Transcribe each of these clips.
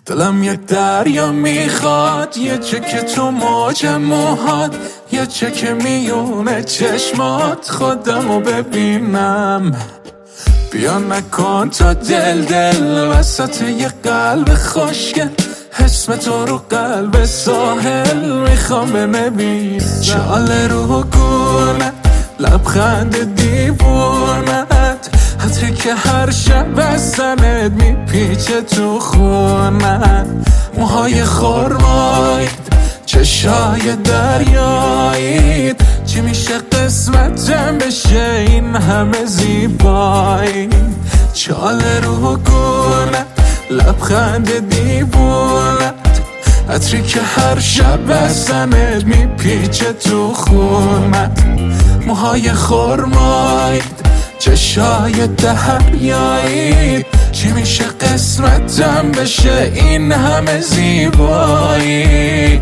دلم یک دریا میخواد، یه چکه تو موج موهات، یه چکه میونه چشمات، خودمو ببینم. بیا نکن تا دل وسط یه قلب خوشگل، اسم تو رو قلب ساحل میخوام بنویسم. چاله رو گونه لبخند دیوونت، حتی که هر شب بزنت میپیچه تو خونت. موهای خرمایید، چشای دریایید، چی میشه قسمتم بشه این همه زیبایی. چاله رو گونه لبخند دیوونت، عطری که هر شب بزنت میپیچه تو خونت. موهای خرمایید، چشای دریایید، چی میشه قسمتم بشه این همه زیبایی.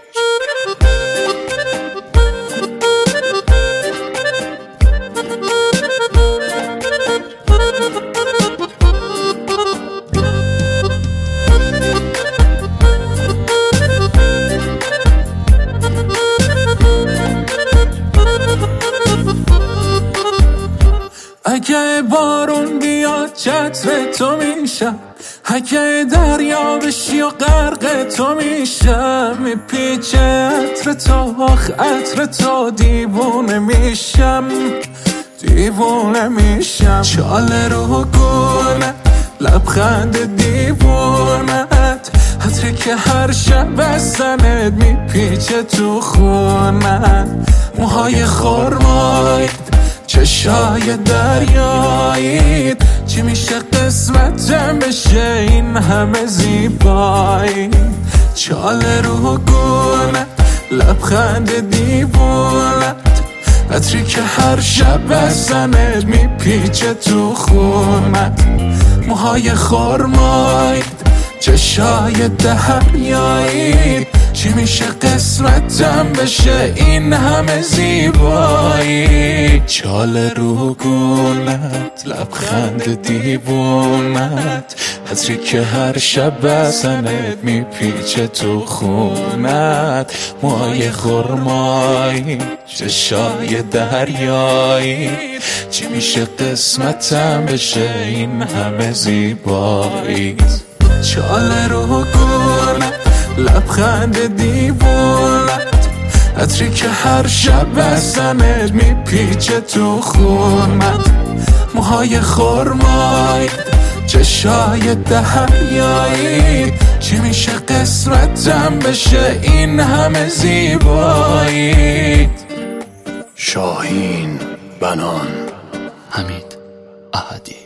اگه بارون بیاد چتر تو میشم، اگه دریا بشی و غرق تو میشم، میپیچه عطر تو آخ عطر تو، دیوونه میشم دیوونه میشم. چاله رو گونه لبخند دیوونت، عطری که هر شب بزنت میپیچه تو خونت. موهای خرمایید، چشای دریایید، چی میشه قسمتم بشه این همه زیبایی. چاله رو گونه لبخند دیوونت، عطری که هر شب بزنت میپیچه تو خونت. موهای خرمایید، چشای دریایید، چی میشه قسمتم بشه این همه زیبایی. چاله رو گونت لبخند دیوونت، عطری که هر شب بزنت میپیچه تو خونت. موهای خرمایی، چشای دریایی، چی میشه قسمتم بشه این همه زیبایی. چاله رو گونه لبخند دیوونت، عطری که هر شب بزنت میپیچه تو خونت. موهای خرمایید، چشای دریایی، چی میشه قسمتم بشه این همه زیبایی. شاهین بنان، حمید احدی.